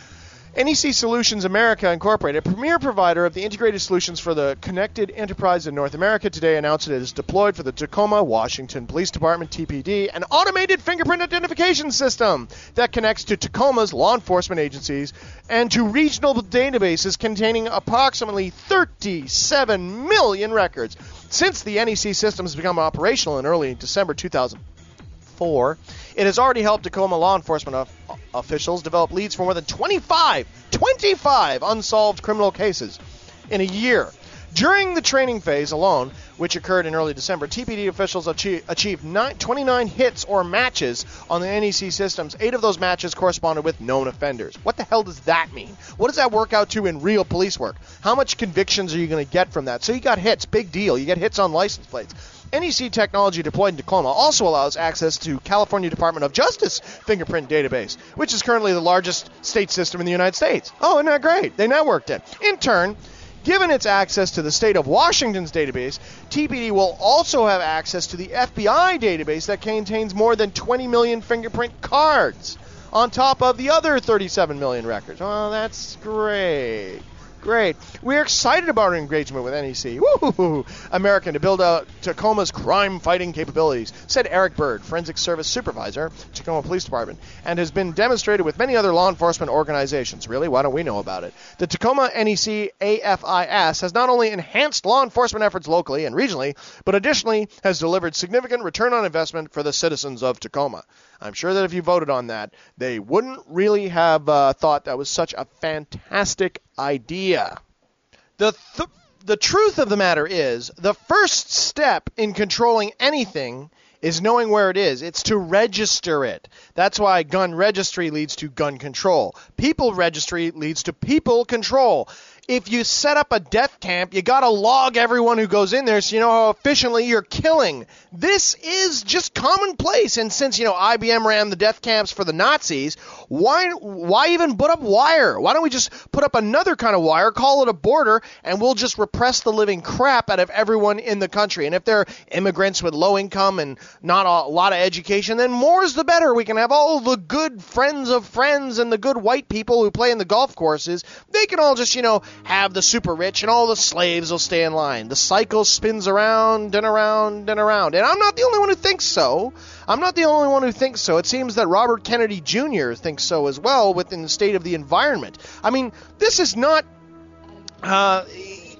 N E C Solutions America Incorporated, a premier provider of the integrated solutions for the connected enterprise in North America, today announced it is deployed for the Tacoma, Washington Police Department, T P D, an automated fingerprint identification system that connects to Tacoma's law enforcement agencies and to regional databases containing approximately thirty-seven million records. Since the N E C system has become operational in early December two thousand four, it has already helped Tacoma law enforcement of, officials develop leads for more than twenty-five, twenty-five unsolved criminal cases in a year. During the training phase alone, which occurred in early December, T P D officials achieved, achieved nine, twenty-nine hits or matches on the N E C systems. Eight of those matches corresponded with known offenders. What the hell does that mean? What does that work out to in real police work? How much convictions are you going to get from that? So you got hits, big deal. You get hits on license plates. N E C technology deployed in Tacoma also allows access to California Department of Justice fingerprint database, which is currently the largest state system in the United States. Oh, isn't that great? They networked it. In turn, given its access to the state of Washington's database, T P D will also have access to the F B I database that contains more than twenty million fingerprint cards, on top of the other thirty-seven million records. Oh, that's great. Great. We're excited about our engagement with N E C. Woo-hoo-hoo. American to build out Tacoma's crime-fighting capabilities, said Eric Bird, Forensic Service Supervisor, Tacoma Police Department, and has been demonstrated with many other law enforcement organizations. Really? Why don't we know about it? The Tacoma N E C A F I S has not only enhanced law enforcement efforts locally and regionally, but additionally has delivered significant return on investment for the citizens of Tacoma. I'm sure that if you voted on that, they wouldn't really have uh, thought that was such a fantastic idea. The th- the truth of the matter is, the first step in controlling anything is knowing where it is. It's to register it. That's why gun registry leads to gun control. People registry leads to people control. If you set up a death camp, you got to log everyone who goes in there so you know how efficiently you're killing. This is just commonplace. And since, you know, I B M ran the death camps for the Nazis, why why even put up wire? Why don't we just put up another kind of wire, call it a border, and we'll just repress the living crap out of everyone in the country. And if they're immigrants with low income and not a lot of education, then more's the better. We can have all the good friends of friends and the good white people who play in the golf courses. They can all just, you know, have the super rich, and all the slaves will stay in line. The cycle spins around and around and around. And I'm not the only one who thinks so. I'm not the only one who thinks so. It seems that Robert Kennedy Junior thinks so as well within the state of the environment. I mean, this is not... Uh,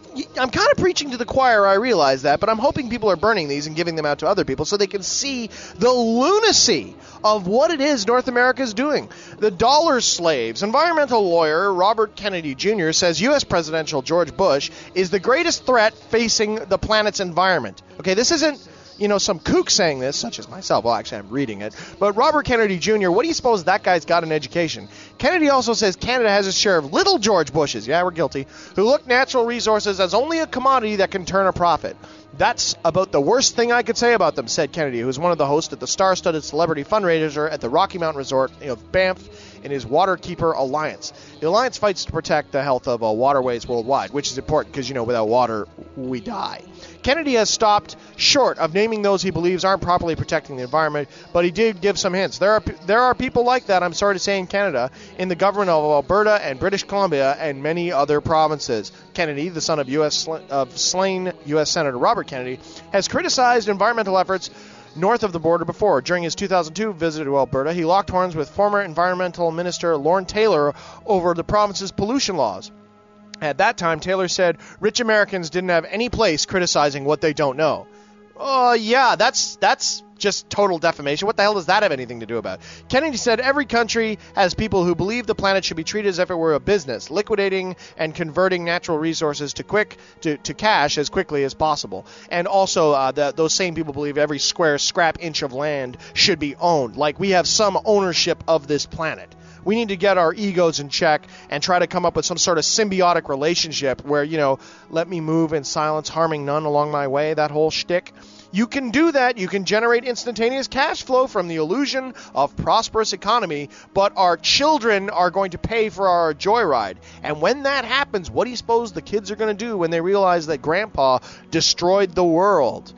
I'm kind of preaching to the choir, I realize that, but I'm hoping people are burning these and giving them out to other people so they can see the lunacy of what it is North America is doing. The dollar slaves. Environmental lawyer Robert Kennedy Junior says U S presidential George Bush is the greatest threat facing the planet's environment. Okay, this isn't, you know, some kook saying this, such as myself. Well, actually, I'm reading it. But Robert Kennedy Junior, what do you suppose that guy's got in education? Kennedy also says Canada has a share of little George Bushes, yeah, we're guilty, who look natural resources as only a commodity that can turn a profit. That's about the worst thing I could say about them, said Kennedy, who is one of the hosts at the star-studded celebrity fundraiser at the Rocky Mountain Resort of Banff in his Waterkeeper Alliance. The Alliance fights to protect the health of uh, waterways worldwide, which is important because, you know, without water, we die. Kennedy has stopped short of naming those he believes aren't properly protecting the environment, but he did give some hints. There are there are people like that, I'm sorry to say, in Canada, in the government of Alberta and British Columbia and many other provinces. Kennedy, the son of U S of slain U S Senator Robert Kennedy, has criticized environmental efforts north of the border before. During his two thousand two visit to Alberta, he locked horns with former Environmental Minister Lorne Taylor over the province's pollution laws. At that time, Taylor said rich Americans didn't have any place criticizing what they don't know. Oh, uh, yeah, that's that's just total defamation. What the hell does that have anything to do about? Kennedy said every country has people who believe the planet should be treated as if it were a business, liquidating and converting natural resources to quick to, to cash as quickly as possible. And also, uh, the, those same people believe every square scrap inch of land should be owned, like we have some ownership of this planet. We need to get our egos in check and try to come up with some sort of symbiotic relationship where, you know, let me move in silence, harming none along my way, that whole shtick. You can do that. You can generate instantaneous cash flow from the illusion of prosperous economy, but our children are going to pay for our joyride. And when that happens, what do you suppose the kids are going to do when they realize that Grandpa destroyed the world?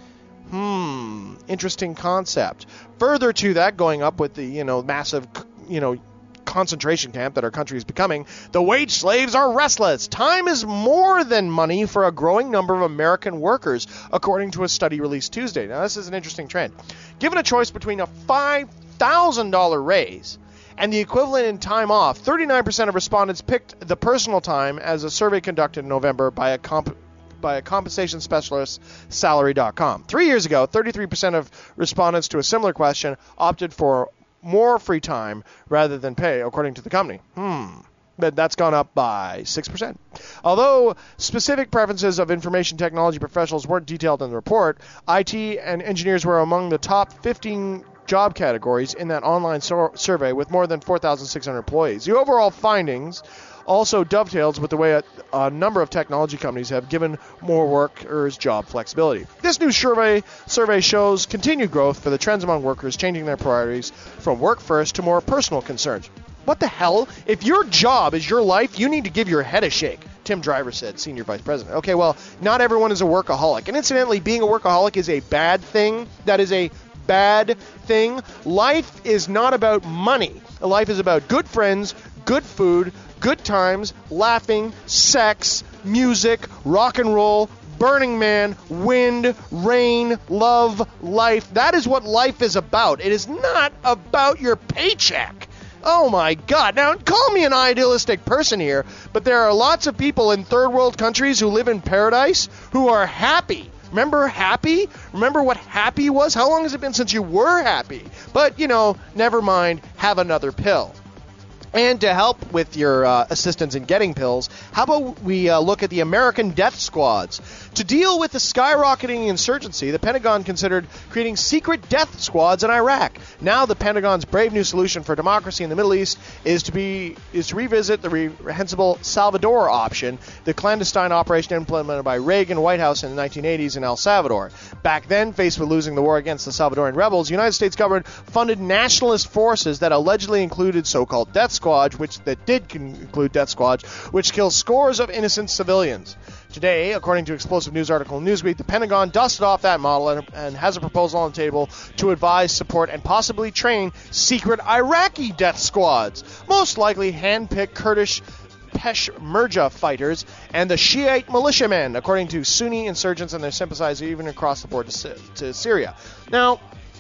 Hmm, interesting concept. Further to that, going up with the, you know, massive, you know, concentration camp that our country is becoming, the wage slaves are restless. Time is more than money for a growing number of American workers, according to a study released Tuesday. Now, this is an interesting trend. Given a choice between a five thousand dollars raise and the equivalent in time off, thirty-nine percent of respondents picked the personal time, as a survey conducted in November by a comp by a compensation specialist, salary dot com. Three years ago, thirty-three percent of respondents to a similar question opted for more free time rather than pay, according to the company. Hmm. But that's gone up by six percent. Although specific preferences of information technology professionals weren't detailed in the report, I T and engineers were among the top fifteen job categories in that online sur- survey with more than four thousand six hundred employees. The overall findings also dovetails with the way a, a number of technology companies have given more workers job flexibility. This new survey survey shows continued growth for the trends among workers changing their priorities from work first to more personal concerns. What the hell? If your job is your life, you need to give your head a shake, Tim Driver said, senior vice president. Okay, well, not everyone is a workaholic. And incidentally, being a workaholic is a bad thing. That is a bad thing. Life is not about money. Life is about good friends, good food, good times, laughing, sex, music, rock and roll, Burning Man, wind, rain, love, life. That is what life is about. It is not about your paycheck. Oh my God. Now, call me an idealistic person here, but there are lots of people in third world countries who live in paradise who are happy. Remember happy? Remember what happy was? How long has it been since you were happy? But, you know, never mind, have another pill. And to help with your uh, assistance in getting pills, how about we uh, look at the American death squads? To deal with the skyrocketing insurgency, the Pentagon considered creating secret death squads in Iraq. Now the Pentagon's brave new solution for democracy in the Middle East is to be is to revisit the reprehensible Salvador option, the clandestine operation implemented by Reagan White House in the nineteen eighties in El Salvador. Back then, faced with losing the war against the Salvadoran rebels, the United States government funded nationalist forces that allegedly included so-called death squads, which that did include death squads, which killed scores of innocent civilians. Today, according to explosive news article in Newsweek, the Pentagon dusted off that model and, and has a proposal on the table to advise, support, and possibly train secret Iraqi death squads, most likely hand-picked Kurdish Peshmerga fighters and the Shiite militiamen, according to Sunni insurgents and their sympathizers even across the border to, to Syria. Now,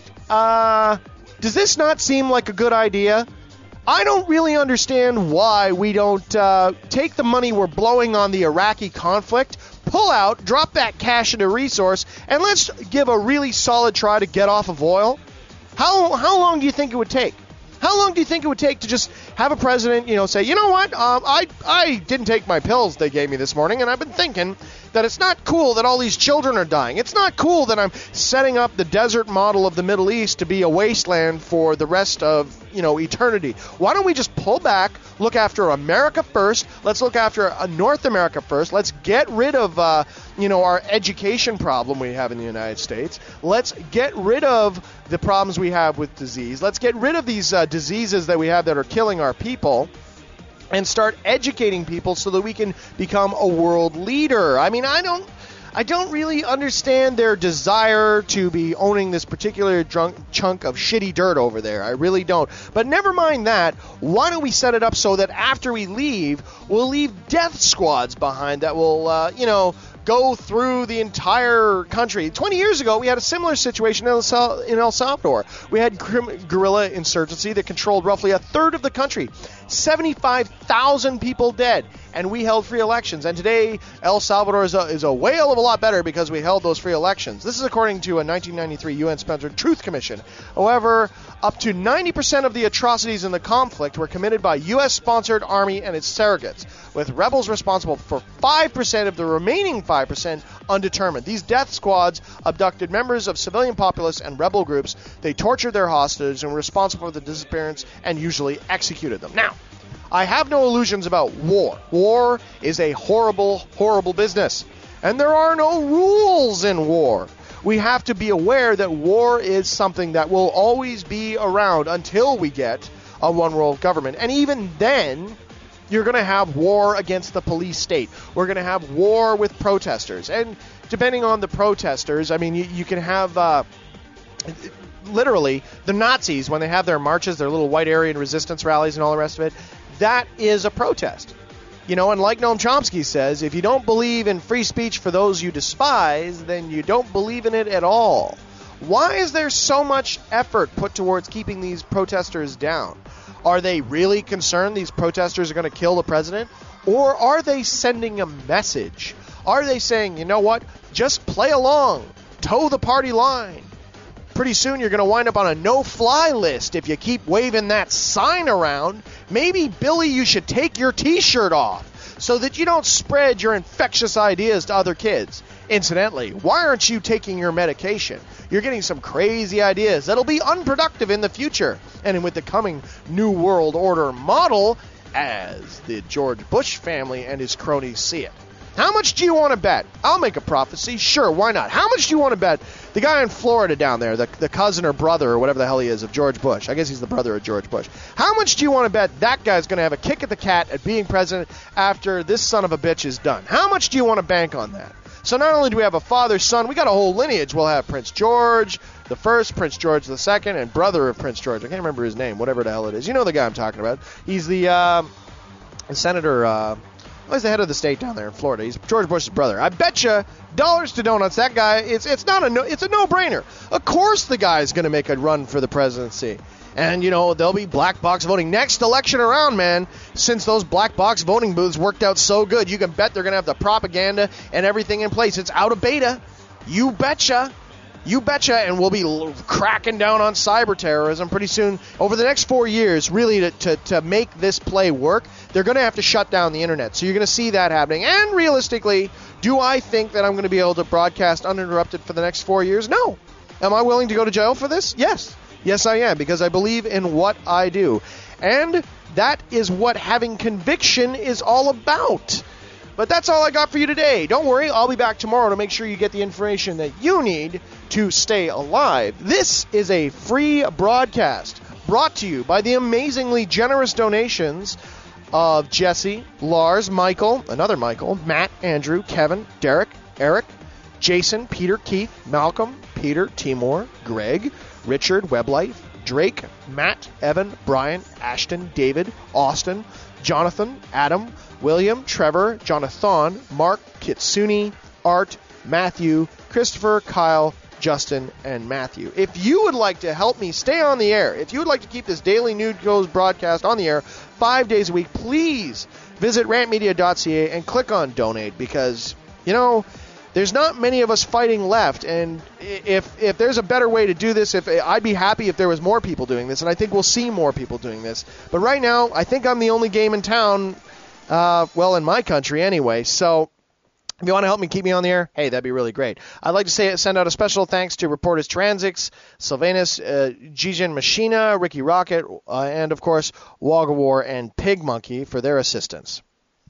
uh, does this not seem like a good idea? I don't really understand why we don't uh, take the money we're blowing on the Iraqi conflict, pull out, drop that cash into resource, and let's give a really solid try to get off of oil. How how long do you think it would take? How long do you think it would take to just have a president, you know, say, you know what, um, I I didn't take my pills they gave me this morning, and I've been thinking that it's not cool that all these children are dying. It's not cool that I'm setting up the desert model of the Middle East to be a wasteland for the rest of, you know, eternity. Why don't we just pull back, look after America first? Let's look after uh, North America first. Let's get rid of, uh, you know, our education problem we have in the United States. Let's get rid of the problems we have with disease. Let's get rid of these uh, diseases that we have that are killing our people, and start educating people so that we can become a world leader. I mean, I don't I don't really understand their desire to be owning this particular drunk chunk of shitty dirt over there. I really don't. But never mind that. Why don't we set it up so that after we leave, we'll leave death squads behind that will, uh, you know, go through the entire country. twenty years ago, we had a similar situation in El Salvador. We had guerrilla insurgency that controlled roughly a third of the country. seventy-five thousand people dead, and we held free elections. And today, El Salvador is a, is a whale of a lot better because we held those free elections. This is according to a nineteen ninety-three U N-sponsored Truth Commission. However, up to ninety percent of the atrocities in the conflict were committed by U S-sponsored army and its surrogates, with rebels responsible for five percent of the remaining five percent undetermined. These death squads abducted members of civilian populace and rebel groups. They tortured their hostages and were responsible for the disappearance and usually executed them. Now, I have no illusions about war. War is a horrible, horrible business. And there are no rules in war. We have to be aware that war is something that will always be around until we get a one-world government. And even then, you're going to have war against the police state. We're going to have war with protesters. And depending on the protesters, I mean, you, you can have... Uh, literally, the Nazis, when they have their marches, their little white Aryan resistance rallies and all the rest of it, that is a protest. You know, and like Noam Chomsky says, if you don't believe in free speech for those you despise, then you don't believe in it at all. Why is there so much effort put towards keeping these protesters down? Are they really concerned these protesters are going to kill the president? Or are they sending a message? Are they saying, you know what, just play along, toe the party line? Pretty soon you're going to wind up on a no-fly list if you keep waving that sign around. Maybe, Billy, you should take your T-shirt off so that you don't spread your infectious ideas to other kids. Incidentally, why aren't you taking your medication? You're getting some crazy ideas that'll be unproductive in the future. And with the coming New World Order model, as the George Bush family and his cronies see it. How much do you want to bet? I'll make a prophecy. Sure, why not? How much do you want to bet the guy in Florida down there, the, the cousin or brother or whatever the hell he is of George Bush? I guess he's the brother of George Bush. How much do you want to bet that guy's going to have a kick at the cat at being president after this son of a bitch is done? How much do you want to bank on that? So not only do we have a father, son, we got a whole lineage. We'll have Prince George the First, Prince George the Second, and brother of Prince George. I can't remember his name, whatever the hell it is. You know the guy I'm talking about. He's the, uh, the senator... Uh, Well, he's the head of the state down there in Florida. He's George Bush's brother. I bet you dollars to donuts that guy. It's it's not a no, it's a no-brainer. Of course, the guy's going to make a run for the presidency, and you know there'll be black box voting next election around, man. Since those black box voting booths worked out so good, you can bet they're going to have the propaganda and everything in place. It's out of beta. You betcha. You betcha, and we'll be l- cracking down on cyber terrorism pretty soon. Over the next four years, really, to, to, to make this play work, they're going to have to shut down the internet. So you're going to see that happening. And realistically, do I think that I'm going to be able to broadcast uninterrupted for the next four years? No. Am I willing to go to jail for this? Yes. Yes, I am, because I believe in what I do. And that is what having conviction is all about. But that's all I got for you today. Don't worry, I'll be back tomorrow to make sure you get the information that you need to stay alive. This is a free broadcast brought to you by the amazingly generous donations of Jesse, Lars, Michael, another Michael, Matt, Andrew, Kevin, Derek, Eric, Jason, Peter, Keith, Malcolm, Peter, Timur, Greg, Richard, Weblife, Drake, Matt, Evan, Brian, Ashton, David, Austin, Jonathan, Adam, William, Trevor, Jonathan, Mark, Kitsune, Art, Matthew, Christopher, Kyle, Justin, and Matthew. If you would like to help me stay on the air, if you would like to keep this Daily Nude Goes broadcast on the air five days a week, please visit rant media dot c a and click on donate, because you know, there's not many of us fighting left, and if if there's a better way to do this, if I'd be happy if there was more people doing this, and I think we'll see more people doing this. But right now, I think I'm the only game in town, uh, well, in my country anyway. So if you want to help me keep me on the air, hey, that'd be really great. I'd like to say send out a special thanks to reporters Transix, Sylvanus, uh, Jijin Machina, Ricky Rocket, uh, and of course Wagawar and Pig Monkey for their assistance.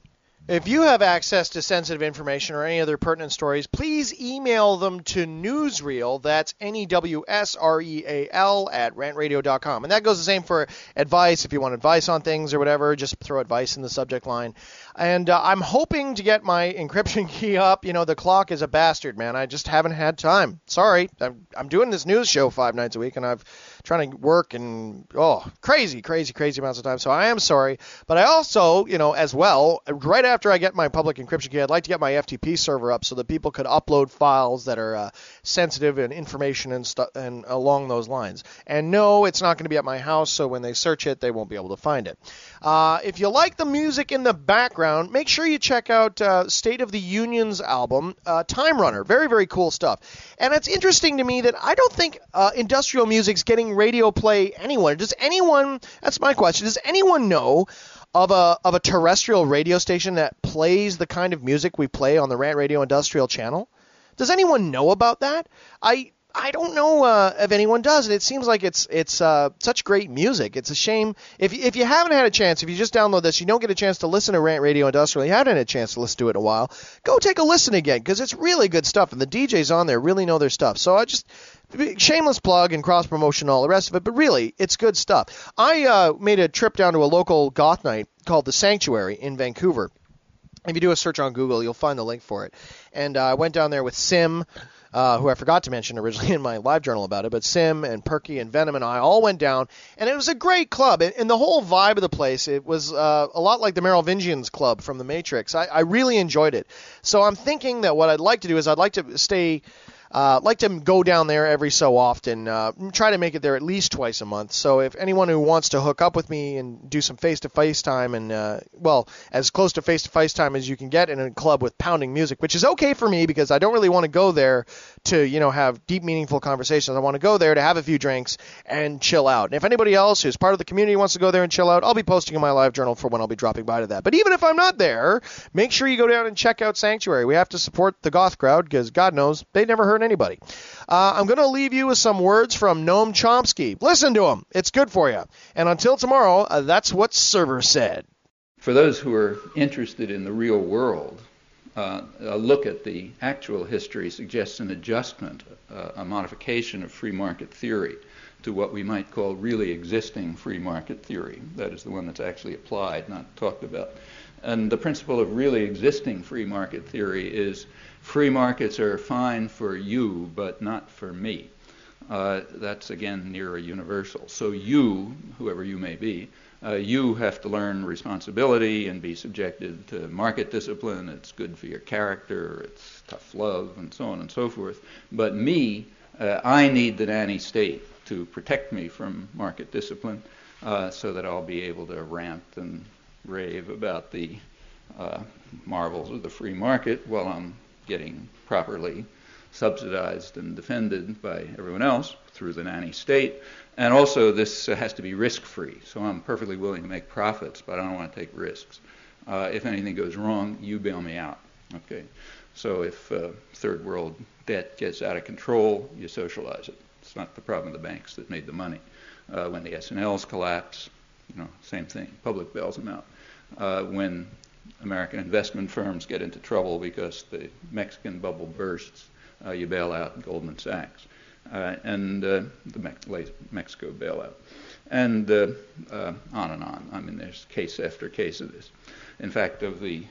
If you have access to sensitive information or any other pertinent stories, please email them to Newsreel, that's N E W S R E A L, at rant radio dot com. And that goes the same for advice. If you want advice on things or whatever, just throw advice in the subject line. And uh, I'm hoping to get my encryption key up. You know, the clock is a bastard, man. I just haven't had time. Sorry. I'm, I'm doing this news show five nights a week, and I've trying to work and, oh, crazy, crazy, crazy amounts of time. So I am sorry. But I also, you know, as well, right after I get my public encryption key, I'd like to get my F T P server up so that people could upload files that are uh, sensitive and information and stuff and along those lines. And no, it's not going to be at my house, so when they search it, they won't be able to find it. Uh, if you like the music in the background, make sure you check out uh, State of the Union's album, uh, Time Runner. Very, very cool stuff. And it's interesting to me that I don't think uh, industrial music's getting radio play anywhere. Does anyone, that's my question, does anyone know of a of a terrestrial radio station that plays the kind of music we play on the Rant Radio Industrial channel? Does anyone know about that? I I don't know uh, if anyone does, and it seems like it's it's uh, such great music. It's a shame if if you haven't had a chance, if you just download this, you don't get a chance to listen to Rant Radio Industrial, you haven't had a chance to listen to it in a while, go take a listen again, because it's really good stuff, and the D Js on there really know their stuff. So I just, shameless plug and cross-promotion and all the rest of it, but really, it's good stuff. I uh, made a trip down to a local goth night called The Sanctuary in Vancouver. If you do a search on Google, you'll find the link for it. And uh, I went down there with Sim, Uh, who I forgot to mention originally in my live journal about it, but Sim and Perky and Venom and I all went down, and it was a great club. And, and the whole vibe of the place, it was uh, a lot like the Merovingians Club from The Matrix. I, I really enjoyed it. So I'm thinking that what I'd like to do is I'd like to stay... Uh, like to go down there every so often, uh, try to make it there at least twice a month. So if anyone who wants to hook up with me and do some face-to-face time and, uh, well, as close to face-to-face time as you can get in a club with pounding music, which is okay for me because I don't really want to go there to, you know, have deep, meaningful conversations. I want to go there to have a few drinks and chill out. And if anybody else who's part of the community wants to go there and chill out, I'll be posting in my live journal for when I'll be dropping by to that. But even if I'm not there, make sure you go down and check out Sanctuary. We have to support the goth crowd because God knows they never hurt anybody. Uh, I'm going to leave you with some words from Noam Chomsky. Listen to him. It's good for you. And until tomorrow, uh, that's what Server said. For those who are interested in the real world, uh, a look at the actual history suggests an adjustment, uh, a modification of free market theory to what we might call really existing free market theory. That is the one that's actually applied, not talked about. And the principle of really existing free market theory is free markets are fine for you, but not for me. Uh, that's, again, near a universal. So you, whoever you may be, uh, you have to learn responsibility and be subjected to market discipline. It's good for your character. It's tough love, and so on and so forth. But me, uh, I need the nanny state to protect me from market discipline uh, so that I'll be able to rant and rave about the uh, marvels of the free market while I'm getting properly subsidized and defended by everyone else through the nanny state. And also this uh, has to be risk-free. So I'm perfectly willing to make profits, but I don't want to take risks. Uh, if anything goes wrong, you bail me out. Okay. So if uh, third world debt gets out of control, you socialize it. It's not the problem of the banks that made the money. Uh, when the S and Ls collapse, you know, same thing. Public bails them out. Uh, when American investment firms get into trouble because the Mexican bubble bursts, uh, you bail out Goldman Sachs. Uh, and uh, the Me- Mexico bailout. And uh, uh, on and on. I mean, there's case after case of this. In fact, of the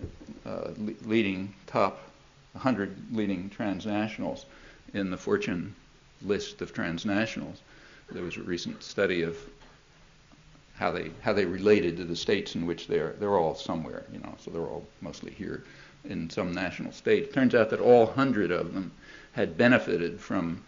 uh, le- leading top one hundred leading transnationals in the Fortune list of transnationals, there was a recent study of how they how they related to the states in which they're they're all somewhere, you know, so they're all mostly here in some national state. It turns out that all one hundred of them had benefited from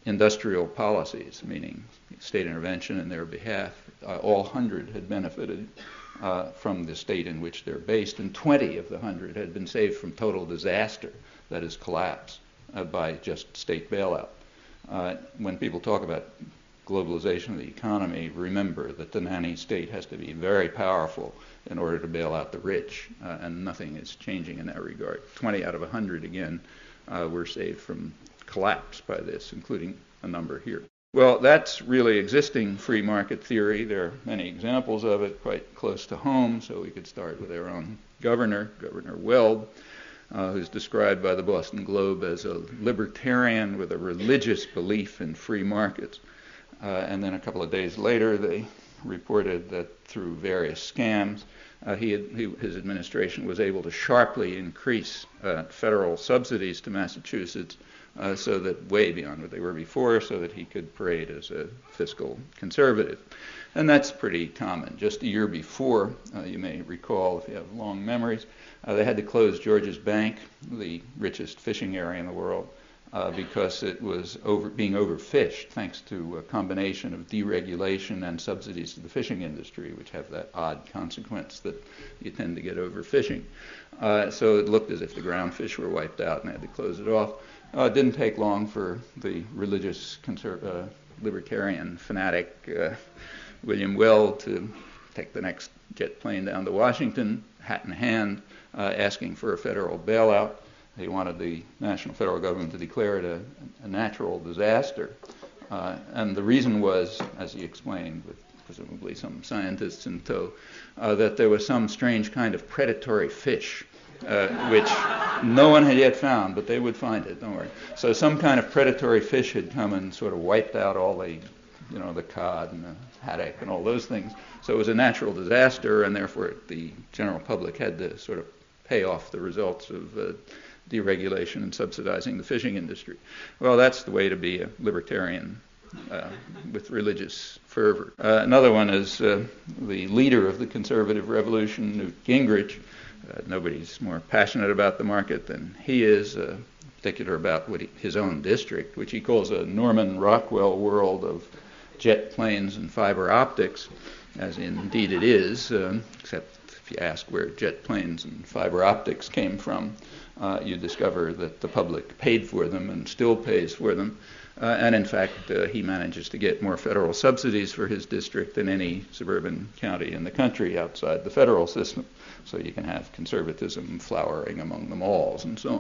industrial policies, meaning state intervention in their behalf. Uh, all one hundred had benefited uh, from the state in which they're based, and twenty of the one hundred had been saved from total disaster, that is collapse, uh, by just state bailout. Uh, when people talk about globalization of the economy, remember that the nanny state has to be very powerful in order to bail out the rich, uh, and nothing is changing in that regard. twenty out of one hundred, again, uh, were saved from collapse by this, including a number here. Well, that's really existing free market theory. There are many examples of it quite close to home, so we could start with our own governor, Governor Weld, uh, who's described by the Boston Globe as a libertarian with a religious belief in free markets. Uh, and then a couple of days later, they reported that through various scams, uh, he had, he, his administration was able to sharply increase uh, federal subsidies to Massachusetts, uh, so that way beyond what they were before, so that he could parade as a fiscal conservative. And that's pretty common. Just a year before, uh, you may recall, if you have long memories, uh, they had to close George's Bank, the richest fishing area in the world, Uh, because it was over, being overfished thanks to a combination of deregulation and subsidies to the fishing industry, which have that odd consequence that you tend to get overfishing. Uh, so it looked as if the ground fish were wiped out and they had to close it off. Uh, it didn't take long for the religious conser- uh, libertarian fanatic uh, William Weld to take the next jet plane down to Washington, hat in hand, uh, asking for a federal bailout. He wanted the national federal government to declare it a, a natural disaster. Uh, and the reason was, as he explained, with presumably some scientists in tow, uh, that there was some strange kind of predatory fish, uh, which no one had yet found, but they would find it, don't worry. So some kind of predatory fish had come and sort of wiped out all the, you know, the cod and the haddock and all those things. So it was a natural disaster, and therefore the general public had to sort of pay off the results of uh, deregulation and subsidizing the fishing industry. Well, that's the way to be a libertarian uh, with religious fervor. Uh, another one is uh, the leader of the conservative revolution, Newt Gingrich. Uh, nobody's more passionate about the market than he is, uh, in particular about what he, his own district, which he calls a Norman Rockwell world of jet planes and fiber optics, as indeed it is, um, except if you ask where jet planes and fiber optics came from, Uh, you discover that the public paid for them and still pays for them. Uh, and in fact, uh, he manages to get more federal subsidies for his district than any suburban county in the country outside the federal system. So you can have conservatism flowering among the malls and so on.